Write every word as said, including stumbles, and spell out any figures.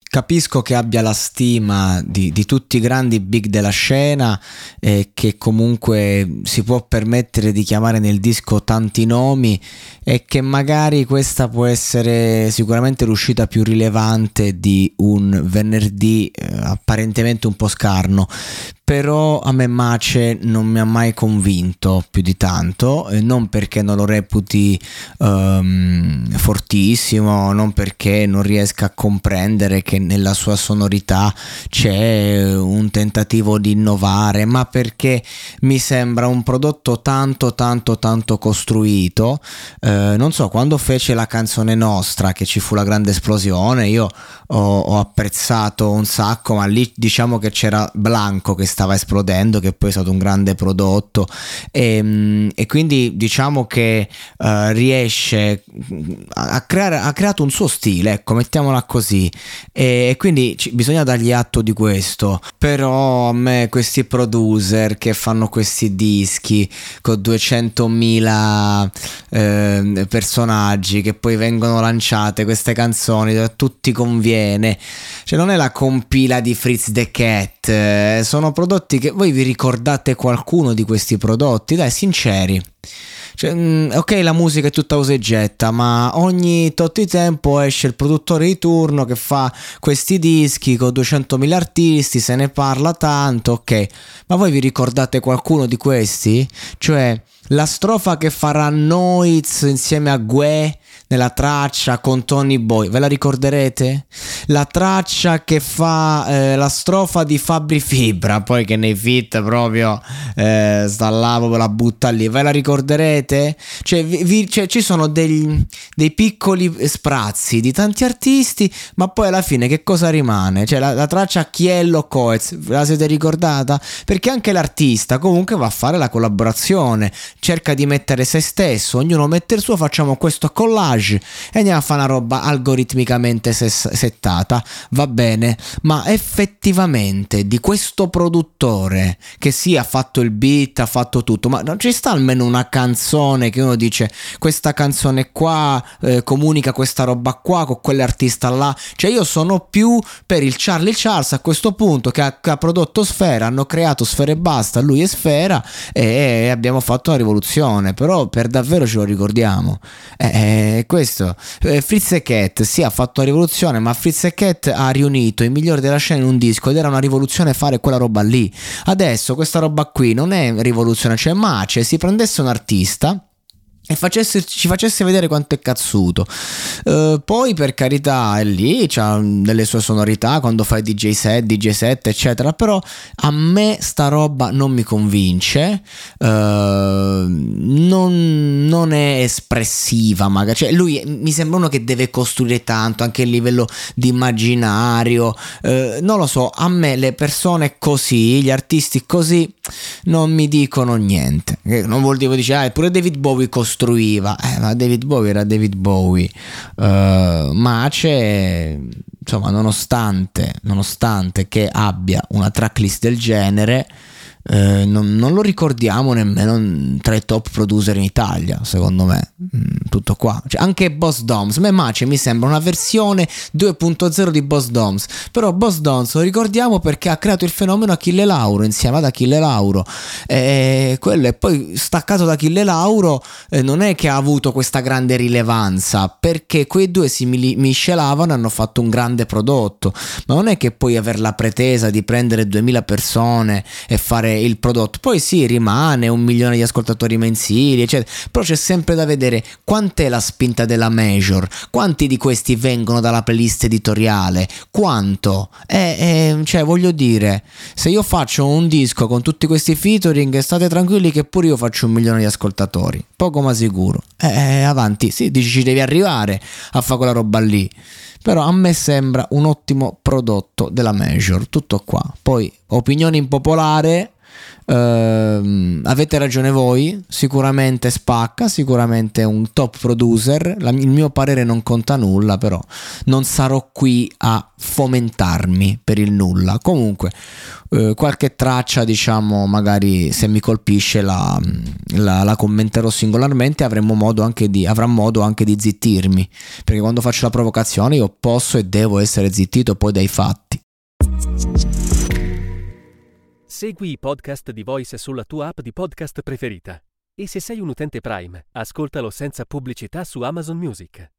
capisco che abbia la stima di, di tutti i grandi big della scena e che comunque si può permettere di chiamare nel disco tanti nomi, e che magari questa può essere sicuramente l'uscita più rilevante di un venerdì eh, apparentemente un po' scarno. Però a me Mace non mi ha mai convinto più di tanto, e non perché non lo reputi um, fortissimo, non perché non riesca a comprendere che nella sua sonorità c'è un tentativo di innovare, ma perché mi sembra un prodotto tanto tanto tanto costruito. Eh, non so, quando fece la canzone Nostra, che ci fu la grande esplosione, io ho, ho apprezzato un sacco, ma lì diciamo che c'era Blanco che stava esplodendo, che poi è stato un grande prodotto, e, e quindi diciamo che uh, riesce a creare, ha creato un suo stile, ecco, mettiamola così, e, e quindi ci, bisogna dargli atto di questo. Però a me questi producer che fanno questi dischi con duecentomila eh, personaggi, che poi vengono lanciate queste canzoni, a tutti conviene, cioè non è la compila di Fritz the Cat, eh, sono prodotti che voi vi ricordate qualcuno di questi prodotti, dai, sinceri. Cioè, mh, ok, la musica è tutta usa e getta, ma ogni tot di tempo esce il produttore di turno che fa questi dischi con duecentomila artisti, se ne parla tanto, ok, ma voi vi ricordate qualcuno di questi? Cioè, la strofa che farà Noiz insieme a Gue nella traccia con Tony Boy, ve la ricorderete? La traccia che fa eh, la strofa di Fabri Fibra, poi che nei feat proprio eh, sta là, proprio la butta lì, ve la ricorderete? Cioè, vi, vi, cioè ci sono degli, dei piccoli sprazzi di tanti artisti, ma poi alla fine che cosa rimane? Cioè la, la traccia Chiello Coez, ve la siete ricordata? Perché anche l'artista comunque va a fare la collaborazione, cerca di mettere se stesso, ognuno mette il suo, facciamo questo collage e andiamo a fare una roba algoritmicamente ses- settata, va bene, ma effettivamente di questo produttore che sì, ha fatto il beat, ha fatto tutto, ma non ci sta almeno una canzone che uno dice questa canzone qua eh, comunica questa roba qua con quell'artista là? Cioè io sono più per il Charlie Charles a questo punto, che ha, che ha prodotto Sfera, hanno creato Sfera e basta, lui è Sfera, e, e abbiamo fatto una rivoluzione, però per davvero ce lo ricordiamo. Eh, questo eh, Fritz e Cat sì, ha fatto una rivoluzione, ma Fritz e Cat ha riunito i migliori della scena in un disco ed era una rivoluzione fare quella roba lì. Adesso questa roba qui non è rivoluzione, cioè Mace si prendesse un artista e facesse, ci facesse vedere quanto è cazzuto. Uh, poi per carità è lì, c'ha delle sue sonorità quando fai D J set, D J set eccetera, però a me sta roba non mi convince, uh, non, non è espressiva magari, cioè lui mi sembra uno che deve costruire tanto anche a livello di immaginario, uh, non lo so, a me le persone così, gli artisti così non mi dicono niente. Non vuol dire, dice, ah, pure David Bowie costruiva, eh, ma David Bowie era David Bowie. uh, Mace, insomma, nonostante nonostante che abbia una tracklist del genere, eh, non, non lo ricordiamo nemmeno tra i top producer in Italia, secondo me. Mm, tutto qua, cioè, anche Boss Doms, me Mace mi sembra una versione due punto zero di Boss Doms, però Boss Doms lo ricordiamo perché ha creato il fenomeno Achille Lauro insieme ad Achille Lauro, e quello è poi staccato da Achille Lauro, eh, non è che ha avuto questa grande rilevanza perché quei due si miscelavano e hanno fatto un grande prodotto, ma non è che puoi aver la pretesa di prendere duemila persone e fare il prodotto. Poi sì, rimane un milione di ascoltatori mensili eccetera, però c'è sempre da vedere quant'è la spinta della major, quanti di questi vengono dalla playlist editoriale, quanto eh, eh, cioè voglio dire, se io faccio un disco con tutti questi featuring, state tranquilli che pure io faccio un milione di ascoltatori, poco ma sicuro. eh, avanti, sì, dici ci devi arrivare a fare quella roba lì, però a me sembra un ottimo prodotto della major, tutto qua. Poi opinione impopolare, Ehm, avete ragione voi, sicuramente spacca, sicuramente un top producer. La- il mio parere non conta nulla, però non sarò qui a fomentarmi per il nulla. Comunque eh, qualche traccia, diciamo, magari se mi colpisce la, la, la commenterò singolarmente. Avremo modo anche di, avrà modo anche di zittirmi, perché quando faccio la provocazione io posso e devo essere zittito poi dai fatti. Segui i podcast di Voice sulla tua app di podcast preferita. E se sei un utente Prime, ascoltalo senza pubblicità su Amazon Music.